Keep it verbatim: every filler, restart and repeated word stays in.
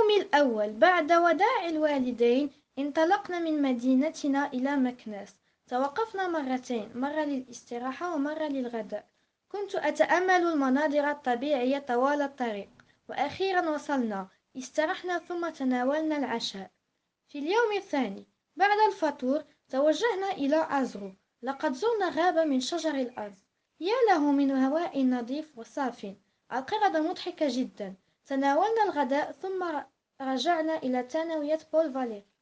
اليوم الأول بعد وداع الوالدين انطلقنا من مدينتنا إلى مكناس. توقفنا مرتين، مرة للاستراحة ومرة للغداء. كنت أتأمل المناظر الطبيعية طوال الطريق، وأخيرا وصلنا. استرحنا ثم تناولنا العشاء. في اليوم الثاني بعد الفطور توجهنا إلى أزرو. لقد زرنا غابة من شجر الأرز، يا له من هواء نظيف وصاف. القردة مضحكة جدا. تناولنا الغداء ثم رجعنا إلى ثانوية بول فاليري.